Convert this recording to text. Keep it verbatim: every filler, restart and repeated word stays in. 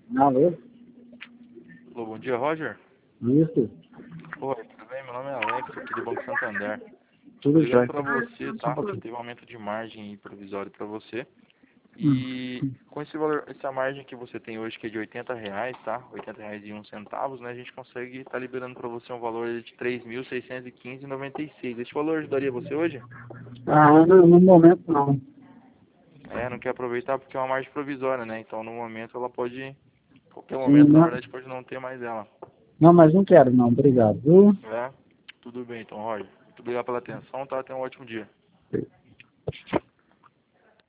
Alô? Alô, bom dia, Roger. Isso, Oi, tudo bem? Meu nome é Alex, aqui do Banco Santander. Tô tudo ligando jóia. pra você, tá? Que teve um aumento de margem aí provisório pra você. Hum. E com esse valor, essa margem que você tem hoje, que é de oitenta reais, tá? oitenta reais e um centavos, né? A gente consegue estar liberando pra você um valor de três mil seiscentos e quinze reais e noventa e seis centavos. Esse valor ajudaria você hoje? Ah, no, no momento não. É, não quer aproveitar porque é uma margem provisória, né? Então no momento ela pode, qualquer Sim, momento, na não, verdade, pode não ter mais ela. não, mas não quero não, obrigado, viu? É? Tudo bem, então, Roger. Muito obrigado pela atenção, tá? Tenha um ótimo dia.